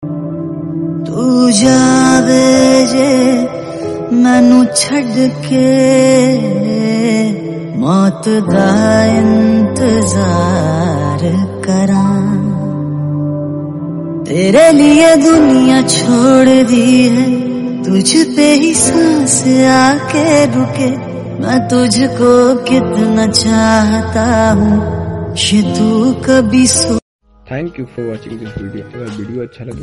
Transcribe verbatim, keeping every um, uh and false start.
तू जावे जे मैनू छड़ के मौत दा इंतजार करां, तेरे लिए दुनिया छोड़ दी है, तुझ पे ही सांस आके रुके, मैं तुझको कितना चाहता हूँ ये तू कभी सो। Thank you for watching this video. अगर वीडियो अच्छा लगे